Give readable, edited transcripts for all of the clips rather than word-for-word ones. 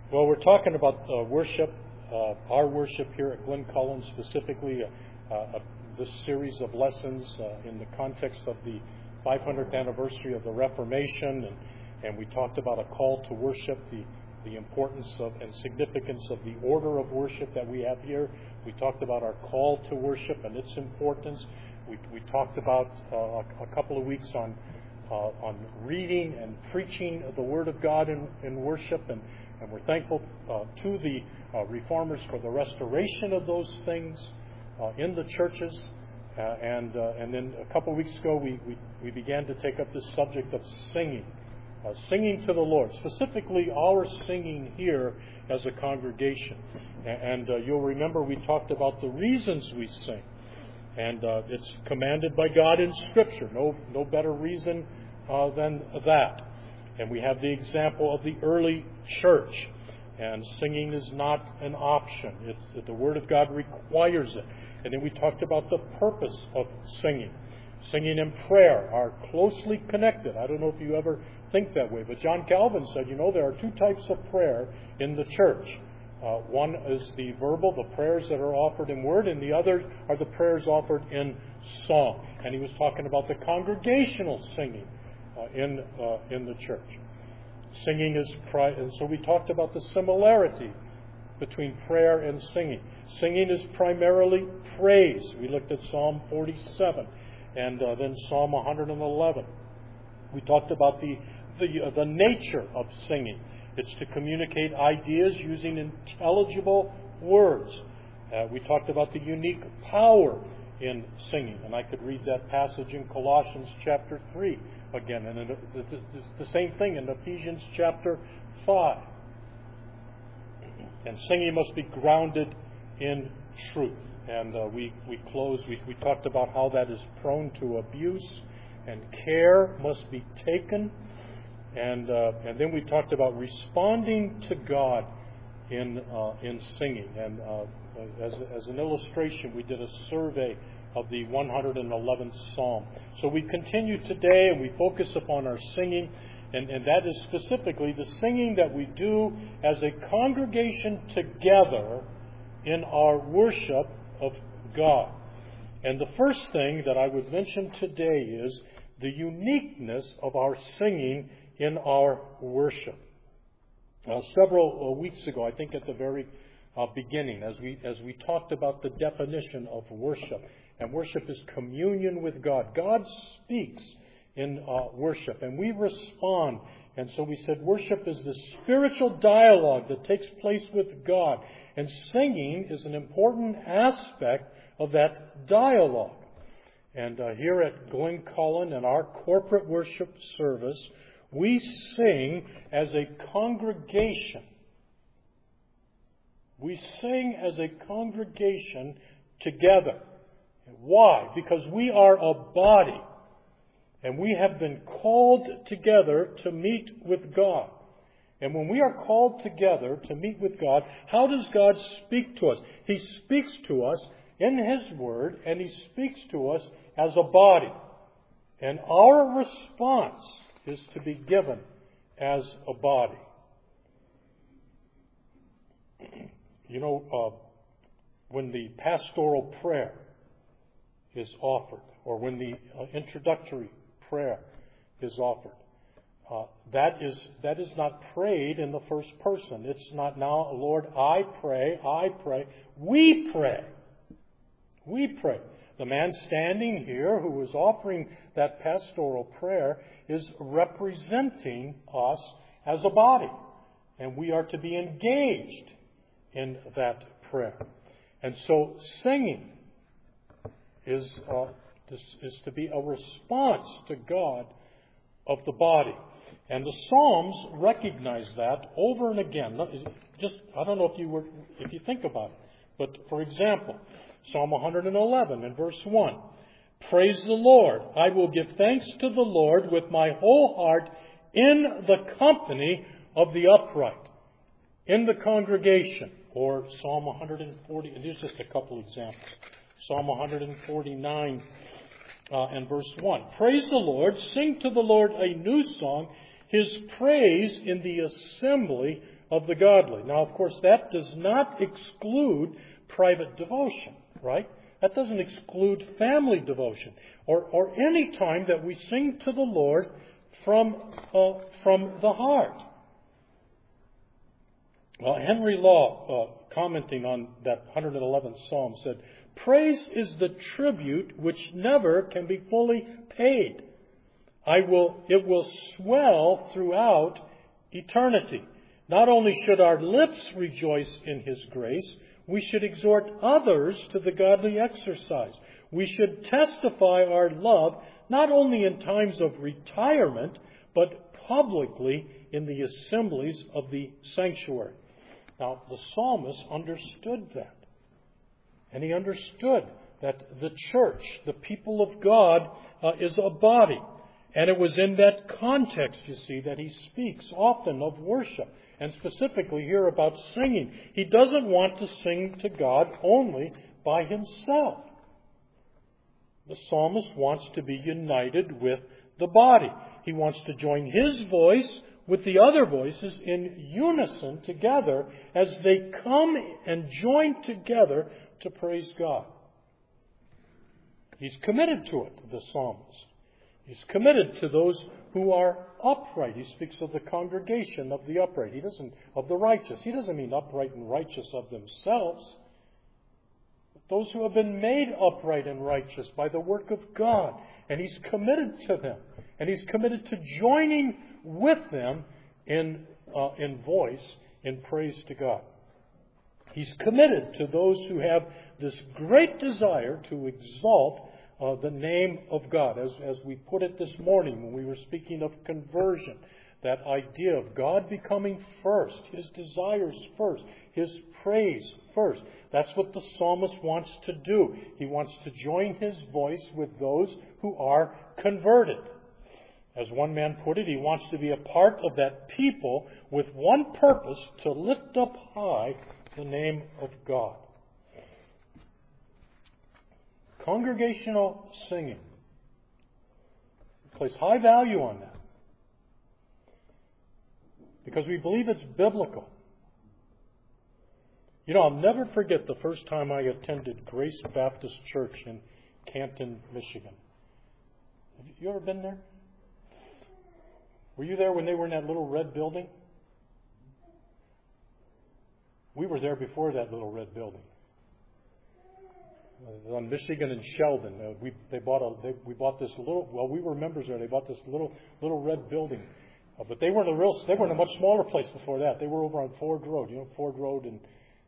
Well, we're talking about worship, our worship here at Glen Cullen, specifically this series of lessons in the context of the 500th anniversary of the Reformation, and we talked about a call to worship, the importance of and significance of the order of worship that we have here. We talked about our call to worship and its importance. We talked about a couple of weeks on reading and preaching the Word of God in worship, and we're thankful to the Reformers for the restoration of those things in the churches. And then a couple of weeks ago, we began to take up this subject of singing. Singing to the Lord, specifically our singing here as a congregation. And you'll remember we talked about the reasons we sing. And it's commanded by God in Scripture. No better reason than that. And we have the example of the early church. And singing is not an option. The Word of God requires it. And then we talked about the purpose of singing. Singing and prayer are closely connected. I don't know if you ever think that way, but John Calvin said, there are two types of prayer in the church. One is the verbal, the prayers that are offered in word, and the other are the prayers offered in song. And he was talking about the congregational singing in the church. Singing is and so we talked about the similarity between prayer and singing. Singing is primarily praise. We looked at Psalm 47 and then Psalm 111. We talked about the nature of singing. It's to communicate ideas using intelligible words. We talked about the unique power in singing, and I could read that passage in Colossians chapter 3 again, and it's the same thing in Ephesians chapter 5. And singing must be grounded in truth. And we talked about how that is prone to abuse, and care must be taken. And then we talked about responding to God in singing. And as an illustration, we did a survey of the 111th Psalm. So we continue today, and we focus upon our singing, and that is specifically the singing that we do as a congregation together in our worship of God. And the first thing that I would mention today is the uniqueness of our singing in our worship. Several weeks ago, I think at the very beginning, as we talked about the definition of worship, and worship is communion with God. God speaks in worship, and we respond. And so we said worship is the spiritual dialogue that takes place with God. And singing is an important aspect of that dialogue. And here at Glen Cullen, in our corporate worship service, we sing as a congregation. We sing as a congregation together. Why? Because we are a body. And we have been called together to meet with God. And when we are called together to meet with God, how does God speak to us? He speaks to us in His Word, and He speaks to us as a body. And our response is to be given as a body. When the pastoral prayer is offered, or when the introductory prayer is offered, that is not prayed in the first person. It's not now, Lord, I pray. We pray. We pray. The man standing here who is offering that pastoral prayer is representing us as a body. And we are to be engaged in that prayer. And so singing is to be a response to God of the body. And the Psalms recognize that over and again. I don't know if you think about it, but for example, Psalm 111 and verse 1. Praise the Lord. I will give thanks to the Lord with my whole heart in the company of the upright. In the congregation. Or Psalm 140. And here's just a couple examples. Psalm 149 and verse 1. Praise the Lord. Sing to the Lord a new song. His praise in the assembly of the godly. Now, of course, that does not exclude private devotion, right? That doesn't exclude family devotion or any time that we sing to the Lord from the heart. Henry Law, commenting on that 111th Psalm, said, "Praise is the tribute which never can be fully paid. It will swell throughout eternity. Not only should our lips rejoice in His grace, we should exhort others to the godly exercise. We should testify our love not only in times of retirement, but publicly in the assemblies of the sanctuary." Now, the psalmist understood that. And he understood that the church, the people of God, is a body. And it was in that context, you see, that he speaks often of worship. And specifically here about singing. He doesn't want to sing to God only by himself. The psalmist wants to be united with the body. He wants to join his voice with the other voices in unison together as they come and join together to praise God. He's committed to it, the psalmist. He's committed to those who are upright. He speaks of the congregation of the upright. He doesn't of the righteous. He doesn't mean upright and righteous of themselves. But those who have been made upright and righteous by the work of God. And He's committed to them. And He's committed to joining with them in voice, in praise to God. He's committed to those who have this great desire to exalt the name of God. As we put it this morning when we were speaking of conversion, that idea of God becoming first, His desires first, His praise first. That's what the psalmist wants to do. He wants to join his voice with those who are converted. As one man put it, he wants to be a part of that people with one purpose, to lift up high the name of God. Congregational singing. We place high value on that because we believe it's biblical. You know, I'll never forget the first time I attended Grace Baptist Church in Canton, Michigan. Have you ever been there? Were you there when they were in that little red building? We were there before that little red building. It was on Michigan and Sheldon. We bought this little. Well, we were members there. They bought this little red building, but they weren't a much smaller place before that. They were over on Ford Road. You know, Ford Road in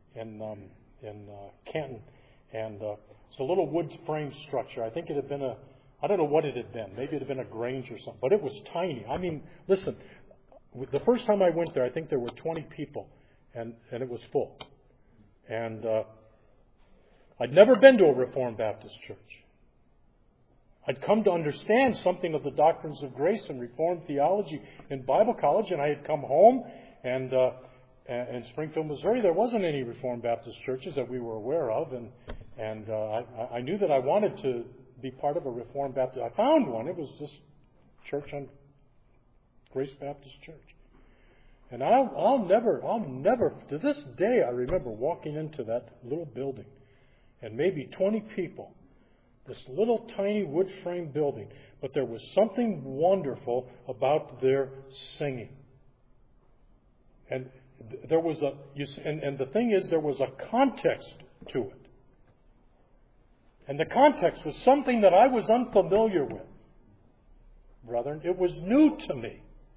Canton, and it's a little wood frame structure. I think it had been I don't know what it had been. Maybe it had been a Grange or something. But it was tiny. I mean, listen, the first time I went there, I think there were 20 people, and it was full. And I'd never been to a Reformed Baptist church. I'd come to understand something of the doctrines of grace and Reformed theology in Bible college, and I had come home, and in Springfield, Missouri, there wasn't any Reformed Baptist churches that we were aware of, and I knew that I wanted to be part of a Reformed Baptist. I found one. It was this church on Grace Baptist Church. And I'll never, to this day, I remember walking into that little building and maybe 20 people, this little tiny wood frame building, but there was something wonderful about their singing. And there was and the thing is, there was a context to it. And the context was something that I was unfamiliar with, brethren. It was new to me.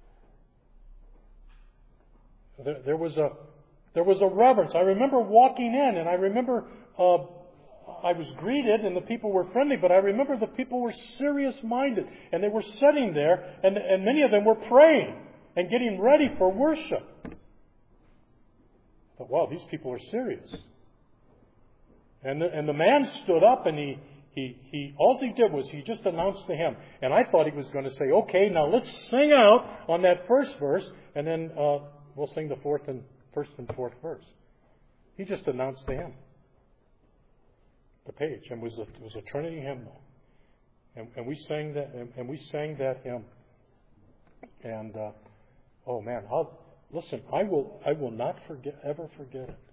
There was a reverence. I remember walking in, and I remember I was greeted, and the people were friendly. But I remember the people were serious-minded, and they were sitting there, and many of them were praying and getting ready for worship. I thought, wow, these people are serious. And the man stood up, and he all he did was he just announced the hymn. And I thought he was going to say, okay, now let's sing out on that first verse, and then we'll sing the first and fourth verse. He just announced the hymn, the page, and it was a Trinity hymnal. And we sang that hymn. And Oh man, listen. I will not ever forget it.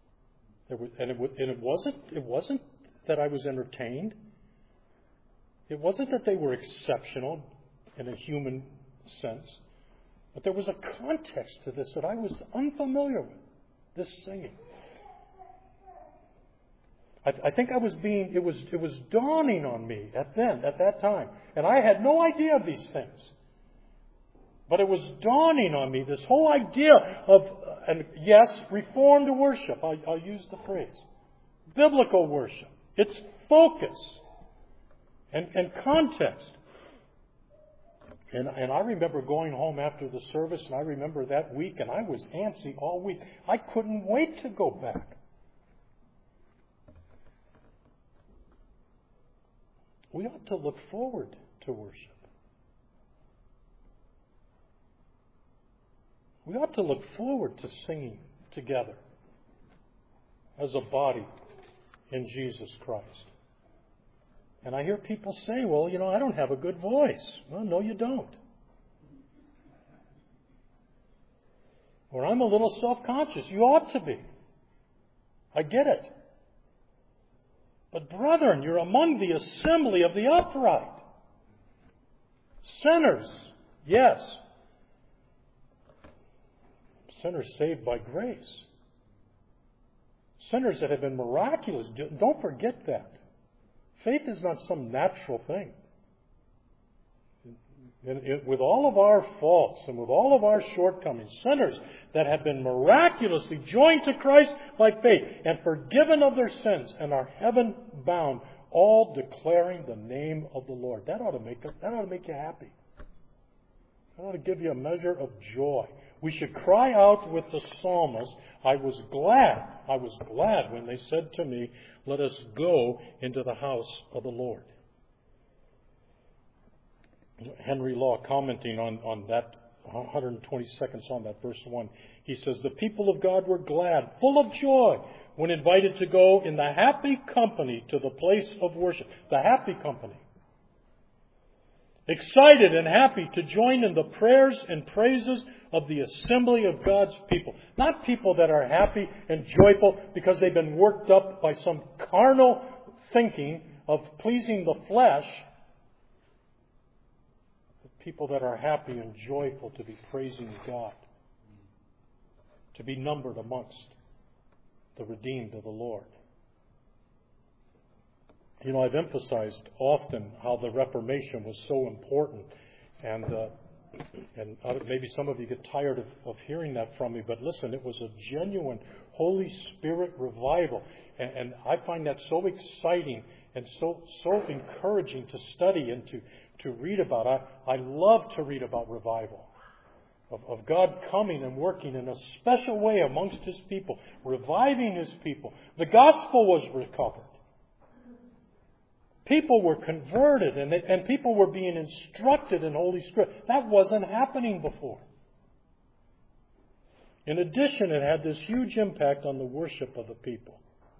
It wasn't that I was entertained. It wasn't that they were exceptional in a human sense, but there was a context to this that I was unfamiliar with. This singing. I think it was dawning on me at that time, and I had no idea of these things. But it was dawning on me, this whole idea of, and yes, reformed worship. I'll use the phrase. Biblical worship. Its focus and context. And I remember going home after the service, and I remember that week, and I was antsy all week. I couldn't wait to go back. We ought to look forward to worship. We ought to look forward to singing together as a body in Jesus Christ. And I hear people say, well, I don't have a good voice. Well, no, you don't. Or I'm a little self-conscious. You ought to be. I get it. But brethren, you're among the assembly of the upright. Sinners, yes. Sinners saved by grace. Sinners that have been miraculous. Don't forget that. Faith is not some natural thing. With all of our faults and with all of our shortcomings, sinners that have been miraculously joined to Christ by faith and forgiven of their sins and are heaven bound, all declaring the name of the Lord. That ought to make you happy. That ought to give you a measure of joy. We should cry out with the psalmist, I was glad when they said to me, let us go into the house of the Lord. Henry Law, commenting on that 122nd Psalm, that verse 1, he says, the people of God were glad, full of joy, when invited to go in the happy company to the place of worship. The happy company. Excited and happy to join in the prayers and praises of the assembly of God's people. Not people that are happy and joyful because they've been worked up by some carnal thinking of pleasing the flesh. But people that are happy and joyful to be praising God. To be numbered amongst the redeemed of the Lord. I've emphasized often how the Reformation was so important, and maybe some of you get tired of hearing that from me, but listen, it was a genuine Holy Spirit revival, and I find that so exciting and so encouraging to study and to read about. I love to read about revival, of God coming and working in a special way amongst His people, reviving His people. The gospel was recovered. People were converted and people were being instructed in Holy Scripture. That wasn't happening before. In addition, it had this huge impact on the worship of the people.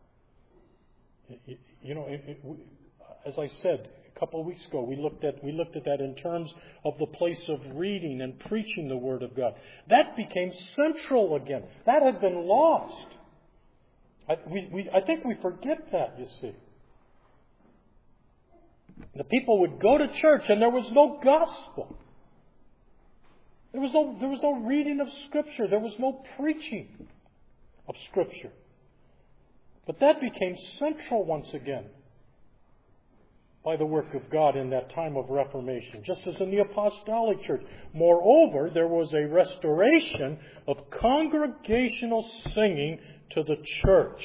As I said a couple of weeks ago, we looked at that in terms of the place of reading and preaching the Word of God. That became central again. That had been lost. I think we forget that, you see. The people would go to church and there was no gospel. There was no reading of Scripture. There was no preaching of Scripture. But that became central once again by the work of God in that time of Reformation, just as in the Apostolic Church. Moreover, there was a restoration of congregational singing to the church.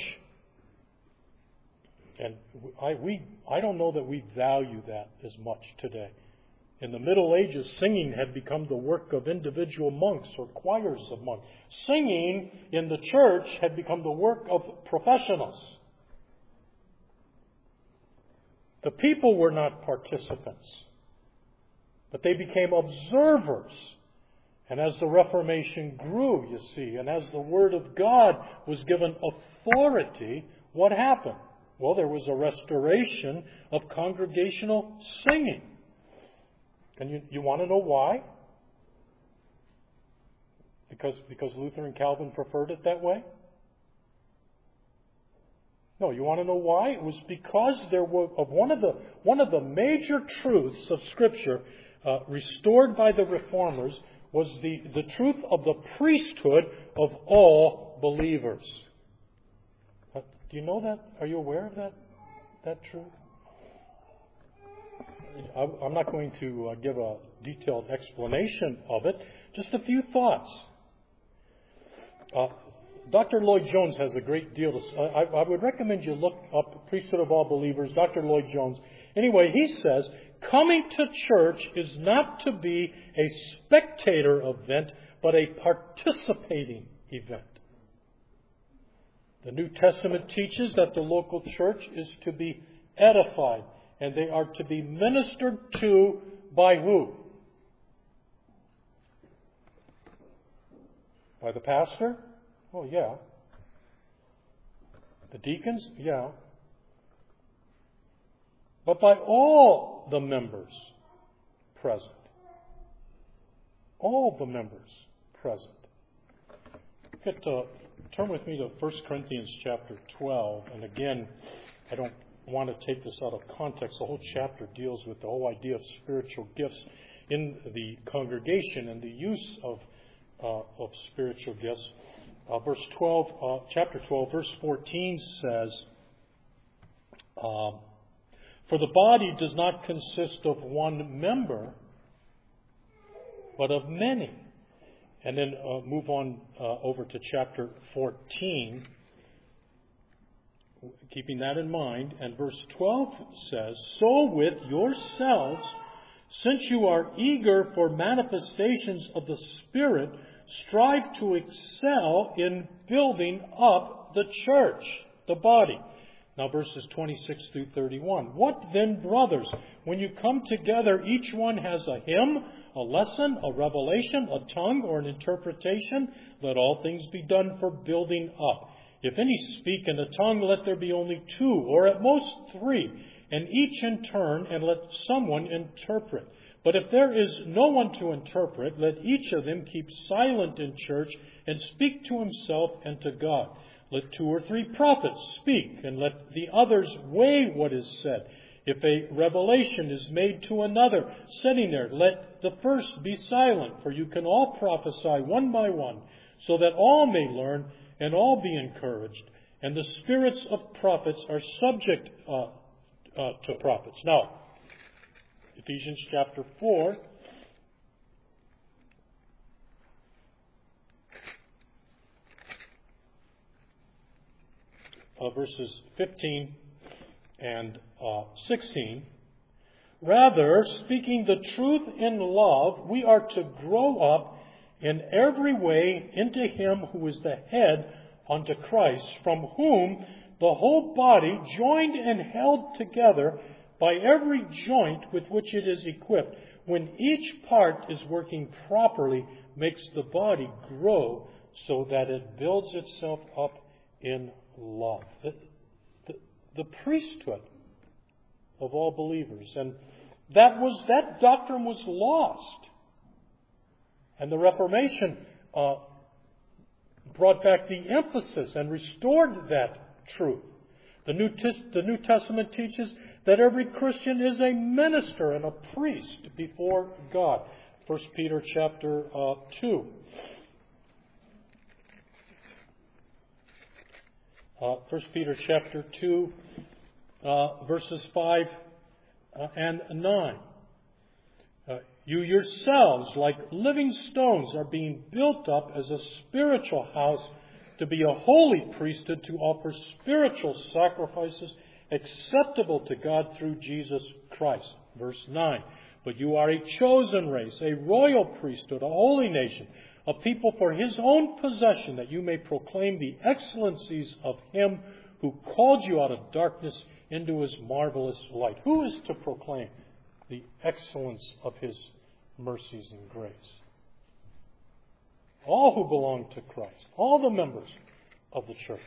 And I don't know that we value that as much today. In the Middle Ages, singing had become the work of individual monks or choirs of monks. Singing in the church had become the work of professionals. The people were not participants, but they became observers. And as the Reformation grew, you see, and as the Word of God was given authority, what happened? Well, there was a restoration of congregational singing. And you want to know why? Because Luther and Calvin preferred it that way? No, you want to know why? It was because there were one of the major truths of Scripture restored by the Reformers was the truth of the priesthood of all believers. Do you know that? Are you aware of that truth? I'm not going to give a detailed explanation of it. Just a few thoughts. Dr. Lloyd Jones has a great deal to say. I would recommend you look up Priesthood of All Believers, Dr. Lloyd Jones. Anyway, he says, coming to church is not to be a spectator event, but a participating event. The New Testament teaches that the local church is to be edified, and they are to be ministered to by who? By the pastor? Oh, yeah. The deacons? Yeah. But by all the members present. All the members present. Turn with me to 1 Corinthians chapter 12. And again, I don't want to take this out of context. The whole chapter deals with the whole idea of spiritual gifts in the congregation and the use of spiritual gifts. Chapter 12, verse 14 says, for the body does not consist of one member, but of many. And then move on over to chapter 14, keeping that in mind. And verse 12 says, so with yourselves, since you are eager for manifestations of the Spirit, strive to excel in building up the church, the body. Now verses 26 through 31. What then, brothers? When you come together, each one has a hymn, a lesson, a revelation, a tongue, or an interpretation. Let all things be done for building up. If any speak in a tongue, let there be only 2, or at most 3, and each in turn, and let someone interpret. But if there is no one to interpret, let each of them keep silent in church and speak to himself and to God. Let 2 or 3 prophets speak, and let the others weigh what is said. If a revelation is made to another sitting there, let the first be silent, for you can all prophesy one by one, so that all may learn and all be encouraged. And the spirits of prophets are subject to prophets. Now, Ephesians chapter 4. Verses 15 and 16. Rather, speaking the truth in love, we are to grow up in every way into Him who is the head, unto Christ, from whom the whole body, joined and held together by every joint with which it is equipped, when each part is working properly, makes the body grow so that it builds itself up in love. The priesthood of all believers. And that doctrine was lost. And the Reformation brought back the emphasis and restored that truth. The New Testament teaches that every Christian is a minister and a priest before God. 1 Peter chapter 2. 1 Peter chapter 2, verses 5 and 9. You yourselves, like living stones, are being built up as a spiritual house to be a holy priesthood, to offer spiritual sacrifices acceptable to God through Jesus Christ. Verse 9. But you are a chosen race, a royal priesthood, a holy nation, a people for His own possession, that you may proclaim the excellencies of Him who called you out of darkness into His marvelous light. Who is to proclaim the excellence of His mercies and grace? All who belong to Christ, all the members of the church.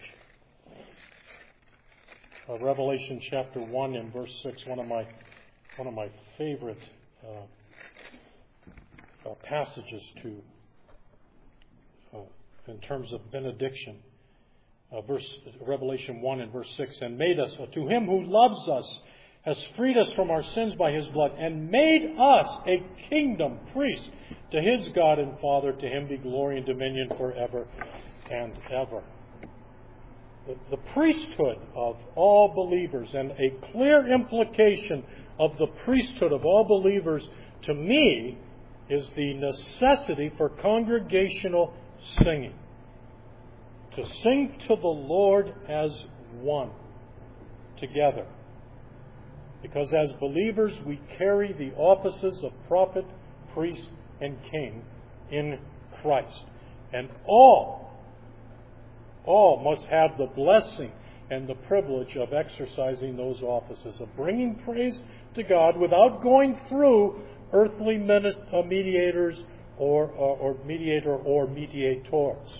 Revelation chapter 1 and verse 6, one of my favorite passages to in terms of benediction. Revelation 1 and verse 6, and made us, to Him who loves us, has freed us from our sins by His blood, and made us a kingdom, priests, to His God and Father. To Him be glory and dominion forever and ever. The priesthood of all believers, and a clear implication of the priesthood of all believers, to me, is the necessity for congregational singing. To sing to the Lord as one, together. Because as believers, we carry the offices of prophet, priest, and king in Christ. And all must have the blessing and the privilege of exercising those offices, of bringing praise to God without going through earthly mediators or mediators.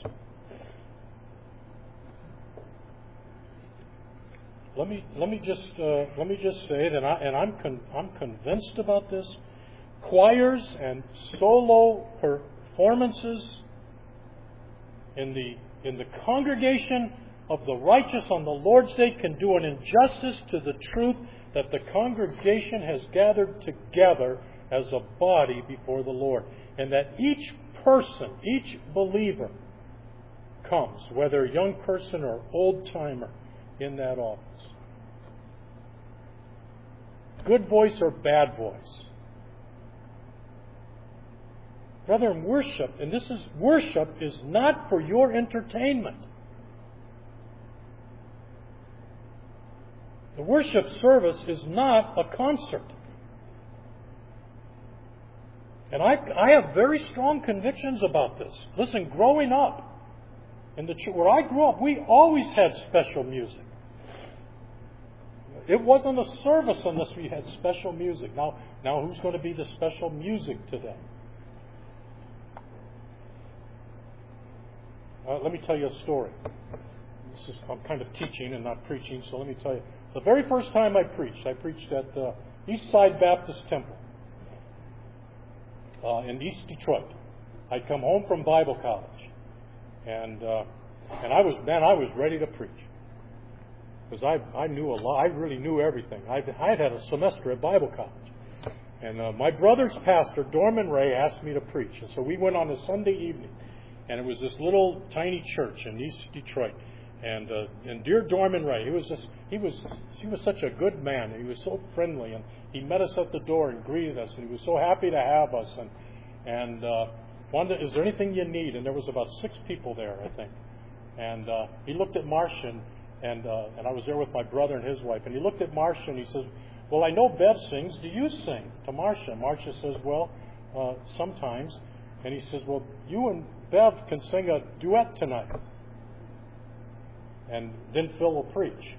Let me just say that, I'm convinced about this. Choirs and solo performances in the congregation of the righteous on the Lord's Day can do an injustice to the truth that the congregation has gathered together as a body before the Lord, and that each person, each believer, comes, whether young person or old timer, in that office. Good voice or bad voice. Brethren, worship is not for your entertainment. The worship service is not a concert. And I have very strong convictions about this. Listen, growing up, where I grew up, we always had special music. It wasn't a service unless we had special music. Now who's going to be the special music today? Let me tell you a story. I'm kind of teaching and not preaching, so let me tell you. The very first time I preached at the Eastside Baptist Temple in East Detroit. I'd come home from Bible college, and I was ready to preach. Because I knew a lot. I really knew everything. I'd had a semester at Bible college. And my brother's pastor, Dorman Ray, asked me to preach. And so we went on a Sunday evening. And it was this little tiny church in East Detroit. And dear Dorman Ray, he was such a good man. He was so friendly. And he met us at the door and greeted us. And he was so happy to have us. And wondered, is there anything you need? And there was about 6 people there, I think. And he looked at Marcia, and I was there with my brother and his wife. And he looked at Marcia and he says, well, I know Bev sings. Do you sing? To Marcia. Marcia says, well, sometimes. And he says, well, you and Bev can sing a duet tonight. And then Phil will preach.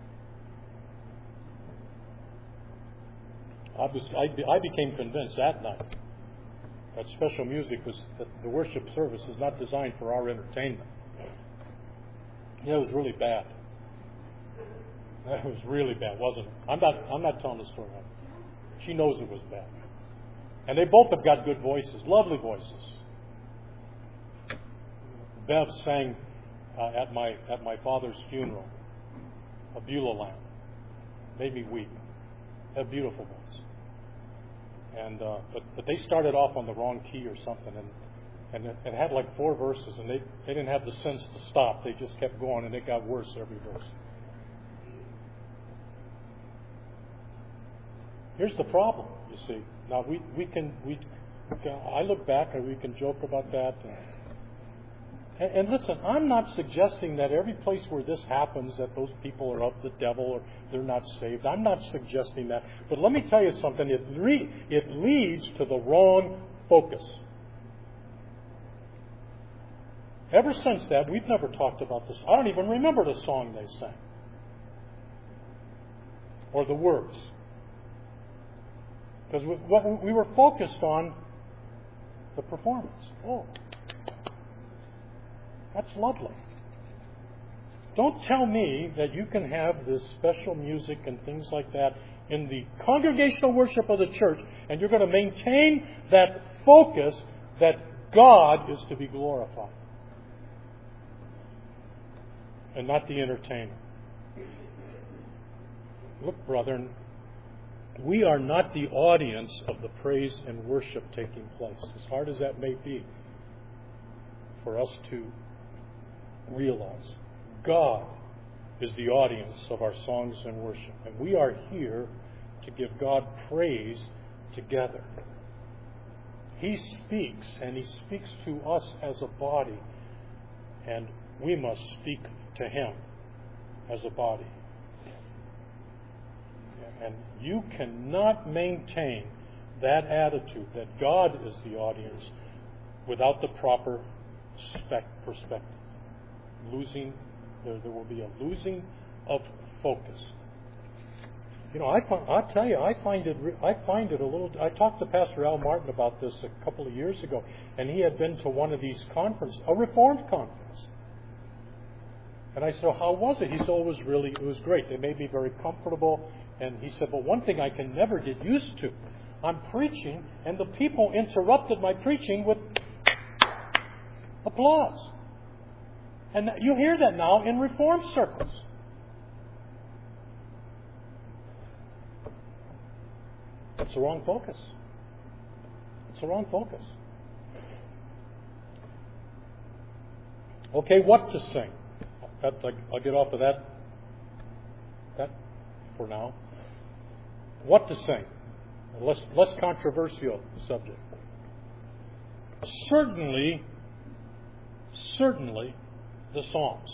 I became convinced that night that special music that the worship service is not designed for our entertainment. Yeah, it was really bad. That was really bad, wasn't it? I'm not telling the story. She knows it was bad. And they both have got good voices, lovely voices. Bev sang at my father's funeral, a Beulah lamb. Made me weep. A beautiful voice. And but they started off on the wrong key or something, and it had like 4 verses, and they didn't have the sense to stop. They just kept going, and it got worse every verse. Here's the problem, you see. Now I look back and we can joke about that. And listen, I'm not suggesting that every place where this happens that those people are of the devil or they're not saved. I'm not suggesting that. But let me tell you something. It leads to the wrong focus. Ever since that, we've never talked about this. I don't even remember the song they sang. Or the words. Because we were focused on the performance. Oh, that's lovely. Don't tell me that you can have this special music and things like that in the congregational worship of the church, and you're going to maintain that focus that God is to be glorified. and not the entertainer. Look, brethren, we are not the audience of the praise and worship taking place, as hard as that may be for us to realize. God is the audience of our songs and worship, and we are here to give God praise together. He speaks, and He speaks to us as a body, and we must speak to Him as a body. And you cannot maintain that attitude that God is the audience without the proper perspective. There will be a losing of focus. You know, I'll tell you, I find it a little. I talked to Pastor Al Martin about this a couple of years ago, and he had been to one of these conferences, a Reformed conference. And I said, "How was it?" He said, "It was great. They made me very comfortable." And he said, "But one thing I can never get used to, I'm preaching, and the people interrupted my preaching with applause." And you hear that now in Reformed circles. It's the wrong focus. It's the wrong focus. Okay, what to sing? I'll get off of that for now. What to sing? A less controversial subject. Certainly, the Psalms.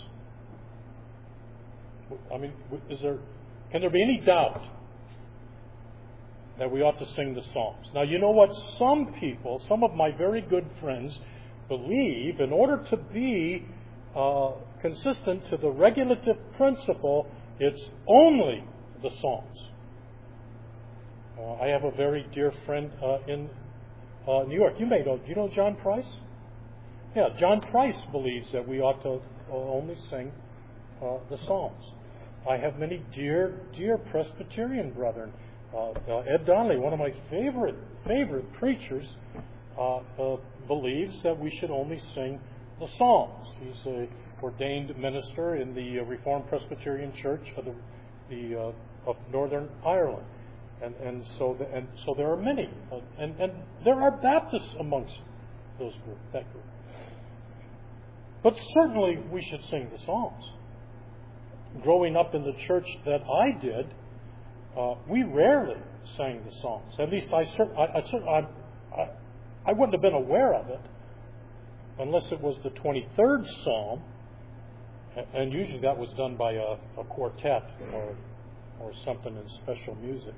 I mean, can there be any doubt that we ought to sing the Psalms? Now, you know what? Some people, some of my very good friends, believe in order to be consistent to the regulative principle, it's only the Psalms. I have a very dear friend in New York. You may know. Do you know John Price? Yeah, John Price believes that we ought to only sing the Psalms. I have many dear Presbyterian brethren. Ed Donnelly, one of my favorite preachers, believes that we should only sing the Psalms. He's an ordained minister in the Reformed Presbyterian Church of Northern Ireland. And so there are many, and there are Baptists amongst that group. But certainly we should sing the Psalms. Growing up in the church that I did, we rarely sang the Psalms. At least I wouldn't have been aware of it unless it was the 23rd Psalm, and usually that was done by a quartet or something in special music.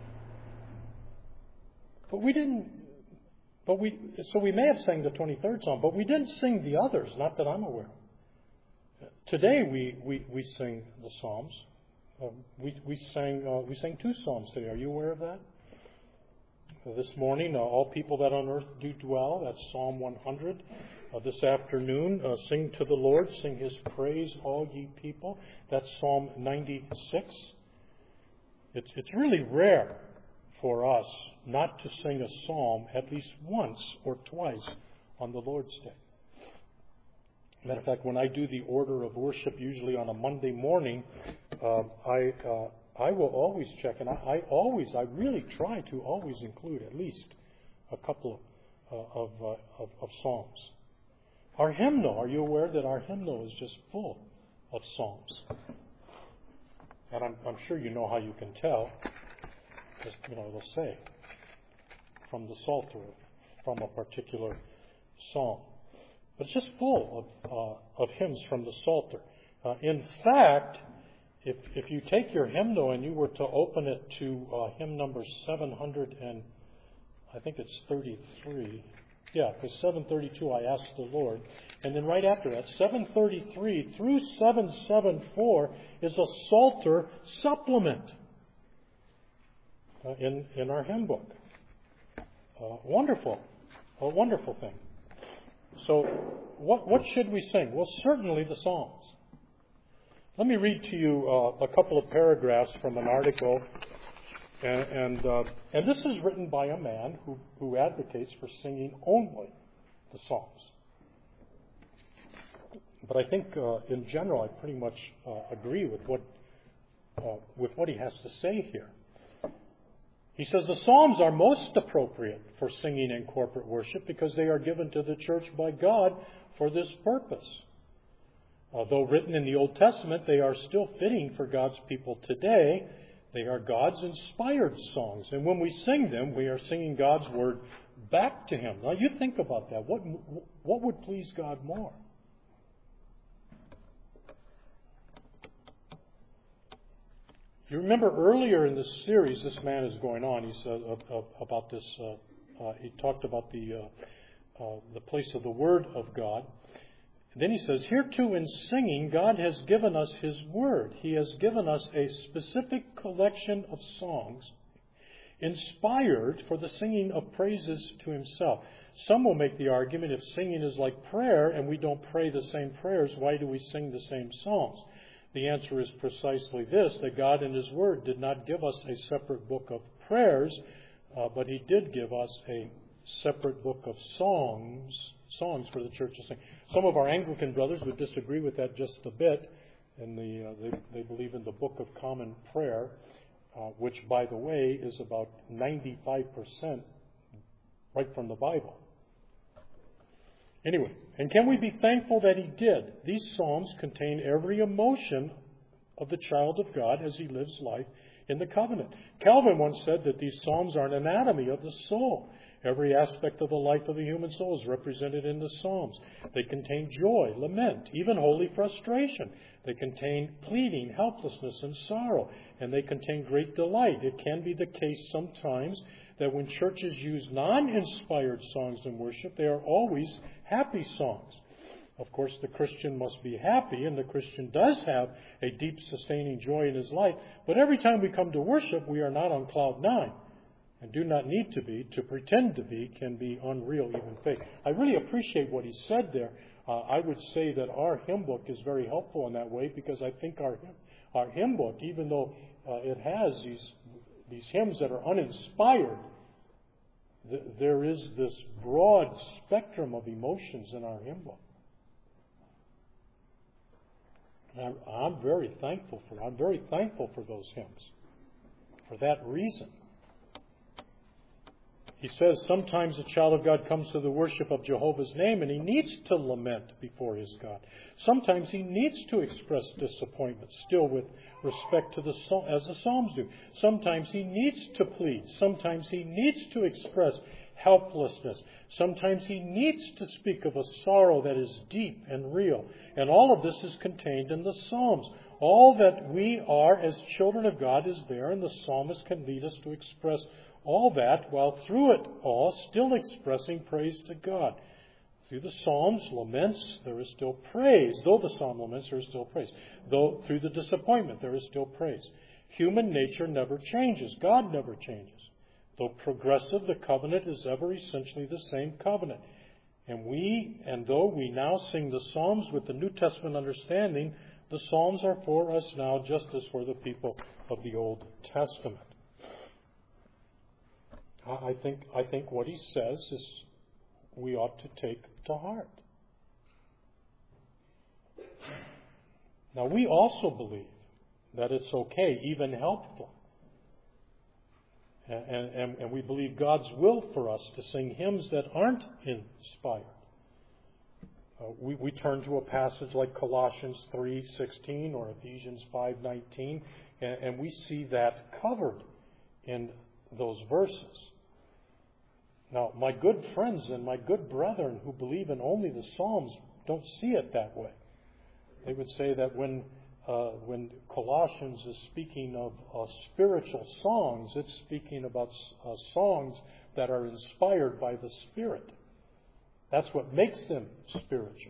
But we didn't. So we may have sang the 23rd Psalm, but we didn't sing the others. Not that I'm aware of. Today we sing the Psalms. We sang 2 Psalms today. Are you aware of that? This morning, all people that on earth do dwell. That's Psalm 100. This afternoon, sing to the Lord, sing His praise, all ye people. That's Psalm 96. It's really rare for us not to sing a psalm at least once or twice on the Lord's Day. Matter of fact, when I do the order of worship, usually on a Monday morning, I will always check, and I really try to always include at least a couple of psalms. Our hymnal, are you aware that our hymnal is just full of psalms? And I'm sure you know how you can tell. Just, it'll say from the Psalter, from a particular psalm. But it's just full of hymns from the Psalter. In fact, if you take your hymnal and you were to open it to hymn number 700 and I think it's 33. Yeah, because 732 I asked the Lord. And then right after that, 733 through 774 is a Psalter supplement in our hymn book. Wonderful. A wonderful thing. So what should we sing? Well, certainly the Psalms. Let me read to you a couple of paragraphs from an article. And this is written by a man who advocates for singing only the Psalms. But I think, in general, I pretty much agree with what he has to say here. He says the Psalms are most appropriate for singing in corporate worship because they are given to the church by God for this purpose. Though written in the Old Testament, they are still fitting for God's people today. They are God's inspired songs. And when we sing them, we are singing God's word back to Him. Now you think about that. What would please God more? You remember earlier in this series, this man is going on. He said about this. He talked about the place of the Word of God. And then he says, "Here too in singing, God has given us His Word. He has given us a specific collection of songs inspired for the singing of praises to Himself." Some will make the argument, if singing is like prayer and we don't pray the same prayers, why do we sing the same songs? The answer is precisely this, that God in His Word did not give us a separate book of prayers, but He did give us a separate book of songs for the church to sing. Some of our Anglican brothers would disagree with that just a bit, and they believe in the Book of Common Prayer, which, by the way, is about 95% right from the Bible. Anyway, and can we be thankful that He did? These Psalms contain every emotion of the child of God as he lives life in the covenant. Calvin once said that these Psalms are an anatomy of the soul. Every aspect of the life of the human soul is represented in the Psalms. They contain joy, lament, even holy frustration. They contain pleading, helplessness, and sorrow. And they contain great delight. It can be the case sometimes that when churches use non-inspired songs in worship, they are always happy songs. Of course, the Christian must be happy, and the Christian does have a deep, sustaining joy in his life. But every time we come to worship, we are not on cloud nine, and do not need to be. To pretend to be can be unreal, even fake. I really appreciate what he said there. I would say that our hymn book is very helpful in that way, because I think our hymn book, even though it has these hymns that are uninspired, there is this broad spectrum of emotions in our hymn book. And I'm very thankful for it. I'm very thankful for those hymns for that reason. He says sometimes a child of God comes to the worship of Jehovah's name and he needs to lament before his God. Sometimes he needs to express disappointment, still with respect to as the Psalms do. Sometimes he needs to plead. Sometimes he needs to express helplessness. Sometimes he needs to speak of a sorrow that is deep and real. And all of this is contained in the Psalms. All that we are as children of God is there, and the psalmist can lead us to express all that, while through it all still expressing praise to God. Through the Psalms, laments, there is still praise. Though the Psalm laments, there is still praise. Though through the disappointment, there is still praise. Human nature never changes. God never changes. Though progressive, the covenant is ever essentially the same covenant. And though we now sing the Psalms with the New Testament understanding, the Psalms are for us now just as for the people of the Old Testament. I think what he says is we ought to take to heart. Now, we also believe that it's okay, even helpful. And we believe God's will for us to sing hymns that aren't inspired. We turn to a passage like Colossians 3:16 or Ephesians 5:19, and we see that covered in those verses. Now, my good friends and my good brethren who believe in only the Psalms don't see it that way. They would say that when Colossians is speaking of spiritual songs, it's speaking about songs that are inspired by the Spirit. That's what makes them spiritual.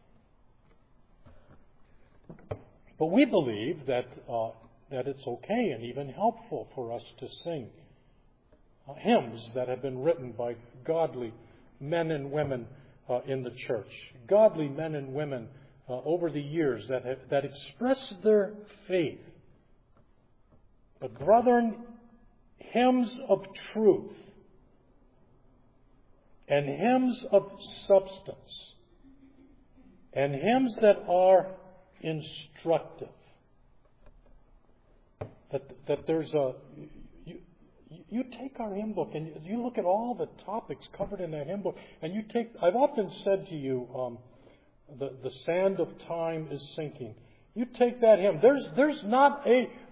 But we believe that it's okay and even helpful for us to sing hymns that have been written by godly men and women in the church. Godly men and women over the years that express their faith. But brethren, hymns of truth and hymns of substance and hymns that are instructive. That there's a... You take our hymn book and you look at all the topics covered in that hymn book, and you take... I've often said to you, the sand of time is sinking. You take that hymn. There is not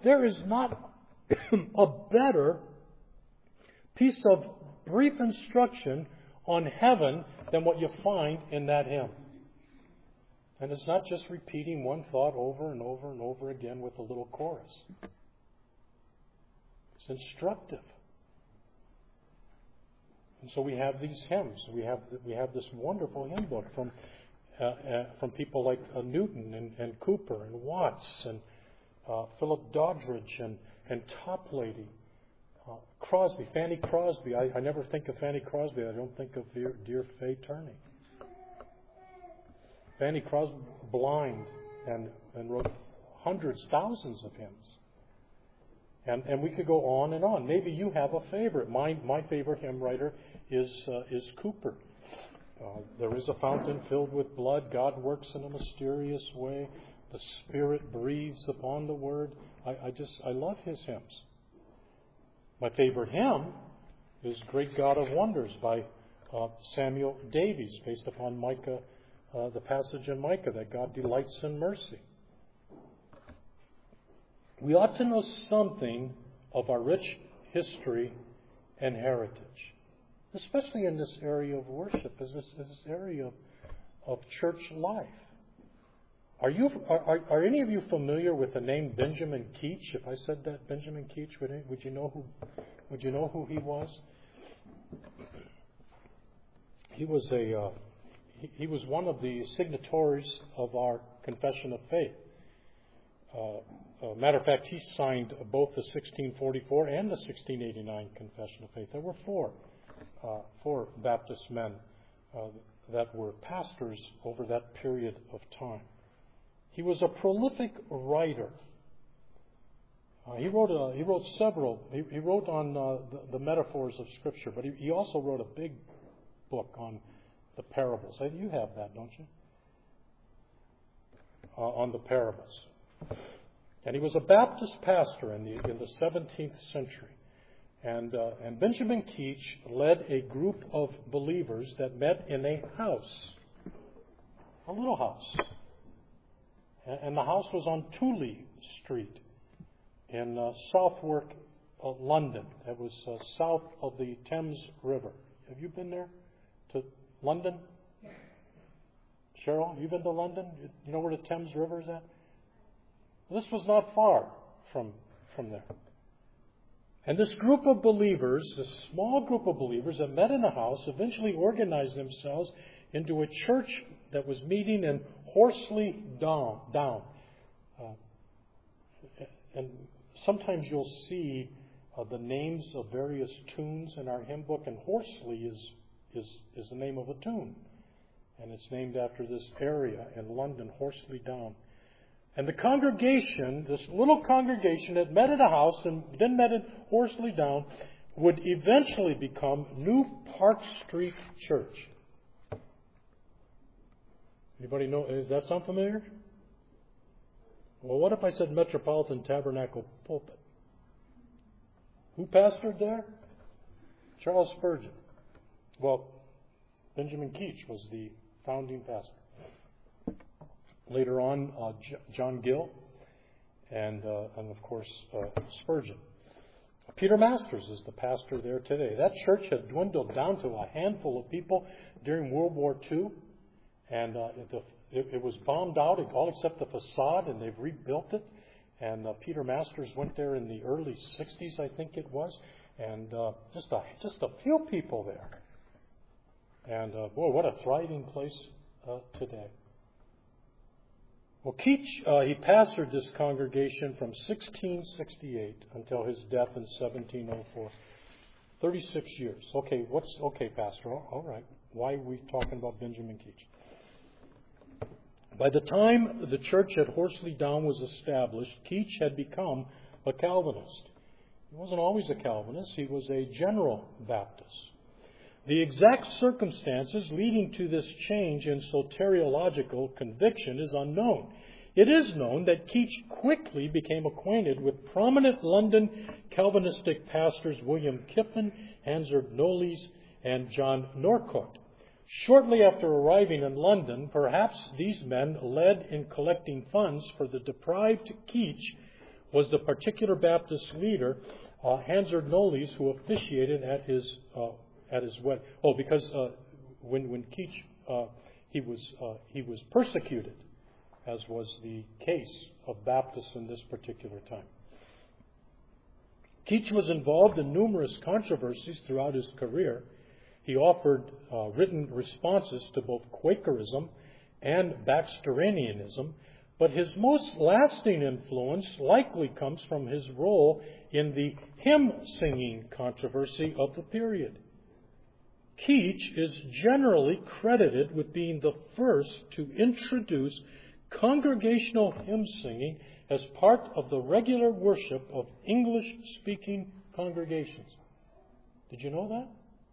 a better piece of brief instruction on heaven than what you find in that hymn. And it's not just repeating one thought over and over and over again with a little chorus. It's instructive. And so we have these hymns. We have this wonderful hymn book from people like Newton and Cooper and Watts and Philip Doddridge and Toplady, Crosby, Fanny Crosby. I never think of Fanny Crosby. I don't think of dear Faye Turney. Fanny Crosby, blind, and wrote hundreds, thousands of hymns. And we could go on and on. Maybe you have a favorite. My favorite hymn writer is Cooper. There is a fountain filled with blood. God works in a mysterious way. The Spirit breathes upon the Word. I love his hymns. My favorite hymn is Great God of Wonders by Samuel Davies, based upon Micah, the passage in Micah that God delights in mercy. We ought to know something of our rich history and heritage, especially in this area of worship, as this area of church life. Are any of you familiar with the name Benjamin Keach? If I said that, Benjamin Keach, would you know who he was? He was one of the signatories of our Confession of Faith. Matter of fact, he signed both the 1644 and the 1689 Confession of Faith. There were four Baptist men that were pastors over that period of time. He was a prolific writer. He wrote several. He wrote on the metaphors of Scripture, but he also wrote a big book on the parables. You have that, don't you? On the parables. And he was a Baptist pastor in the 17th century. And Benjamin Keach led a group of believers that met in a house, a little house. And the house was on Tooley Street in Southwark, London. It was south of the Thames River. Have you been there to London? Cheryl, have you been to London? You know where the Thames River is at? This was not far from there. And this group of believers, this small group of believers that met in a house, eventually organized themselves into a church that was meeting in Horsley Down. And sometimes you'll see the names of various tunes in our hymn book, and Horsley is the name of a tune. And it's named after this area in London, Horsley Down. And the congregation, this little congregation that met at a house and then met in Horsley Down, would eventually become New Park Street Church. Anybody know? Does that sound familiar? Well, what if I said Metropolitan Tabernacle Pulpit? Who pastored there? Charles Spurgeon. Well, Benjamin Keach was the founding pastor. Later on, John Gill, and of course Spurgeon. Peter Masters is the pastor there today. That church had dwindled down to a handful of people during World War II, and it was bombed out, all except the facade, and they've rebuilt it. And Peter Masters went there in the early '60s, I think it was, and just a few people there. And boy, what a thriving place today. Well, Keach, he pastored this congregation from 1668 until his death in 1704. 36 years. Okay, Pastor? All right. Why are we talking about Benjamin Keach? By the time the church at Horsley Down was established, Keach had become a Calvinist. He wasn't always a Calvinist. He was a general Baptist. The exact circumstances leading to this change in soteriological conviction is unknown. It is known that Keach quickly became acquainted with prominent London Calvinistic pastors William Kiffin, Hansard Knollys, and John Norcourt. Shortly after arriving in London, perhaps these men led in collecting funds for the deprived Keach was the particular Baptist leader, Hansard Knollys, who officiated at his wedding. Because when Keach he was persecuted, as was the case of Baptists in this particular time. Keach was involved in numerous controversies throughout his career. He offered written responses to both Quakerism and Baxterianism, but his most lasting influence likely comes from his role in the hymn-singing controversy of the period. Keach is generally credited with being the first to introduce congregational hymn singing as part of the regular worship of English-speaking congregations. Did you know that?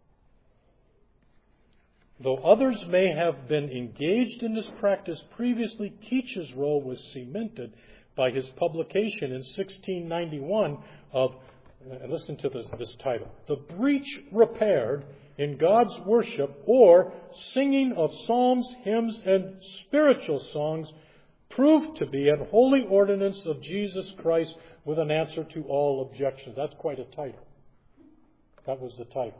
Though others may have been engaged in this practice previously, Keach's role was cemented by his publication in 1691 of, and listen to this title, The Breach Repaired in God's Worship, or Singing of Psalms, Hymns, and Spiritual Songs, proved to be an holy ordinance of Jesus Christ with an answer to all objections. That's quite a title. That was the title.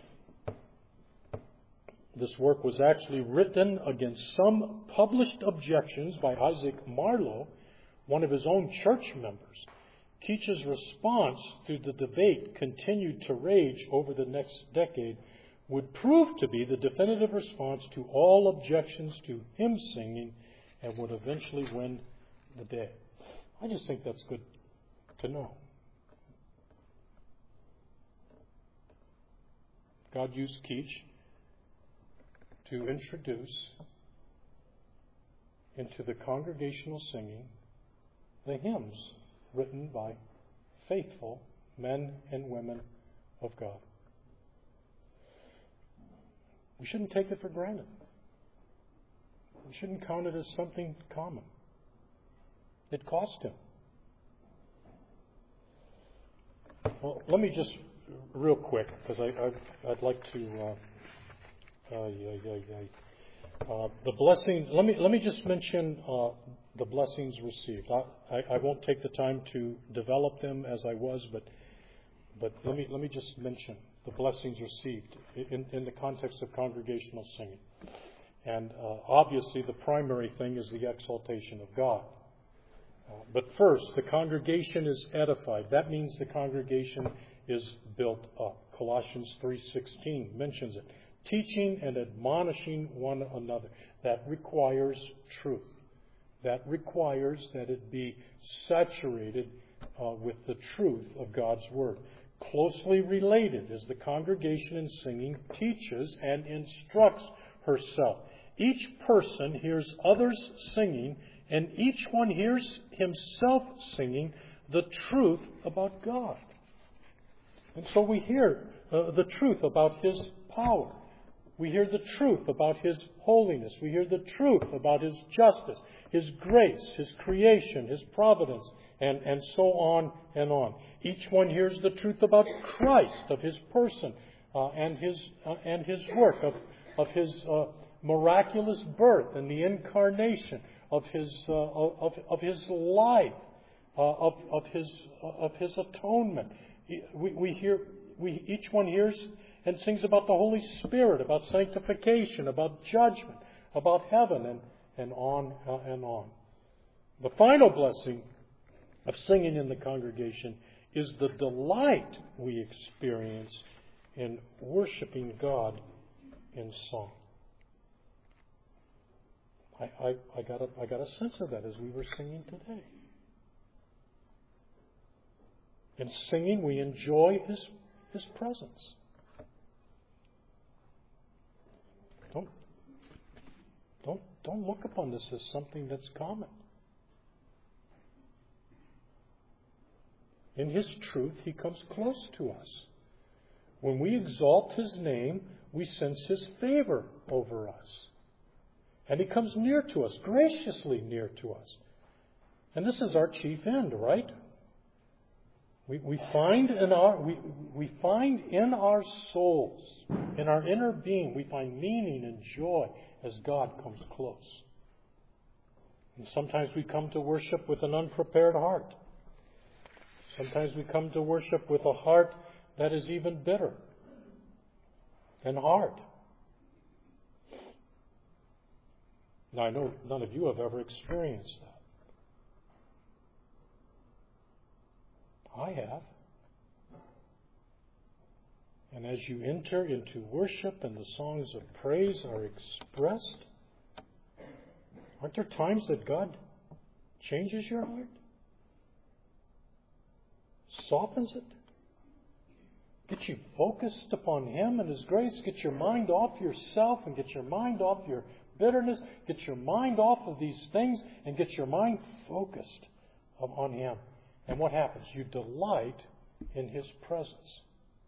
This work was actually written against some published objections by Isaac Marlowe, one of his own church members. Keach's response to the debate continued to rage over the next decade, would prove to be the definitive response to all objections to hymn singing, and would eventually win the day. I just think that's good to know. God used Keach to introduce into the congregational singing the hymns written by faithful men and women of God. We shouldn't take it for granted. We shouldn't count it as something common. It cost him. Well, let me just, real quick, because I'd like to... the blessing. Let me just mention the blessings received. I won't take the time to develop them as I was, but let me just mention the blessings received in the context of congregational singing. And obviously, the primary thing is the exaltation of God. But first, the congregation is edified. That means the congregation is built up. Colossians 3:16 mentions it. Teaching and admonishing one another. That requires truth. That requires that it be saturated with the truth of God's Word. Closely related is the congregation in singing teaches and instructs herself. Each person hears others singing, and each one hears himself singing the truth about God. And so we hear the truth about His power. We hear the truth about His holiness. We hear the truth about His justice, His grace, His creation, His providence, and so on and on. Each one hears the truth about Christ, of His person, and His work, of His miraculous birth and the incarnation, of His life, of His atonement. Each one hears and sings about the Holy Spirit, about sanctification, about judgment, about heaven, and on and on. The final blessing of singing in the congregation is the delight we experience in worshiping God in song. I got a sense of that as we were singing today. In singing, we enjoy His presence. Don't look upon this as something that's common. In His truth, He comes close to us. When we exalt His name, we sense His favor over us. And He comes near to us, graciously near to us. And this is our chief end, right? We find in our souls, in our inner being, we find meaning and joy as God comes close. And sometimes we come to worship with an unprepared heart. Sometimes we come to worship with a heart that is even bitter and hard. Now, I know none of you have ever experienced that. I have. And as you enter into worship and the songs of praise are expressed, aren't there times that God changes your heart? Softens it? Gets you focused upon Him and His grace? Get your mind off yourself and get your mind off your bitterness? Get your mind off of these things and get your mind focused on Him. And what happens? You delight in His presence.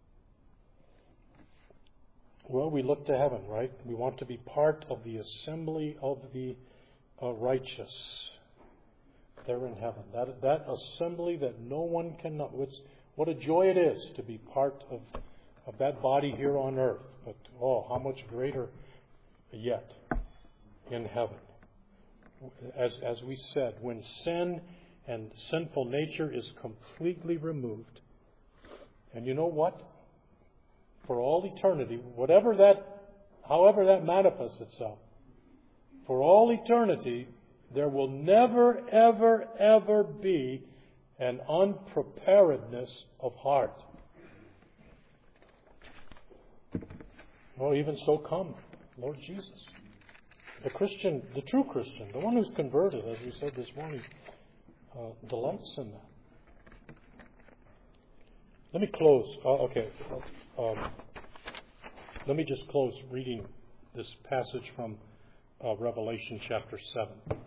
Well, we look to heaven, right? We want to be part of the assembly of the righteous there in heaven. That assembly that no one can know. What a joy it is to be part of that body here on earth. But, how much greater yet in heaven. As we said, when sin and sinful nature is completely removed. And you know what? For all eternity, however that manifests itself, for all eternity, there will never, ever, ever be an unpreparedness of heart. Well, even so come, Lord Jesus. The Christian, the true Christian, the one who's converted, as we said this morning, delights in that. Let me close. Let me just close reading this passage from Revelation chapter 7.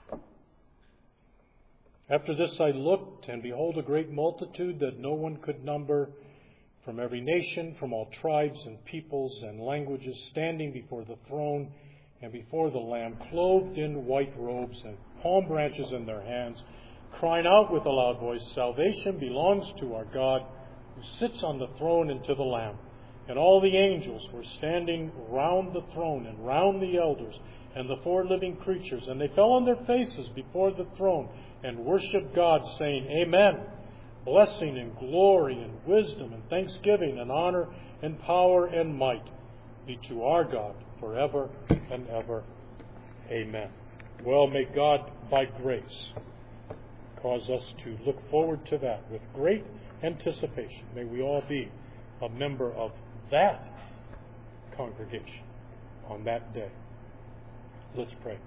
After this I looked, and behold, a great multitude that no one could number, from every nation, from all tribes and peoples and languages, standing before the throne and before the Lamb, clothed in white robes and palm branches in their hands, crying out with a loud voice, "Salvation belongs to our God, who sits on the throne, and to the Lamb." And all the angels were standing round the throne and round the elders and the 4 living creatures. And they fell on their faces before the throne and worshipped God, saying, "Amen. Blessing and glory and wisdom and thanksgiving and honor and power and might be to our God forever and ever. Amen." Well, may God, by grace, cause us to look forward to that with great anticipation. May we all be a member of that congregation on that day. Let's pray.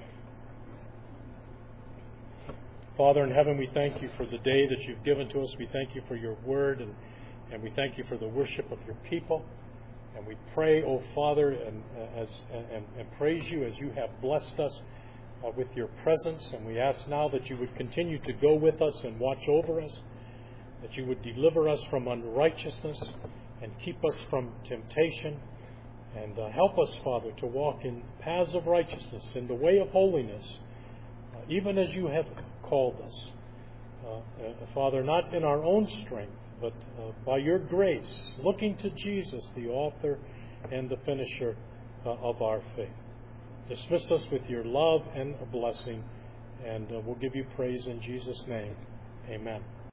Father in heaven, we thank you for the day that you've given to us. We thank you for your word, and we thank you for the worship of your people. And we pray, oh Father, and praise you as you have blessed us with your presence. And we ask now that you would continue to go with us and watch over us, that you would deliver us from unrighteousness and keep us from temptation. And help us, Father, to walk in paths of righteousness, in the way of holiness, even as you have called us. Father, not in our own strength, but by your grace, looking to Jesus, the author and the finisher of our faith. Dismiss us with your love and blessing, and we'll give you praise in Jesus' name. Amen.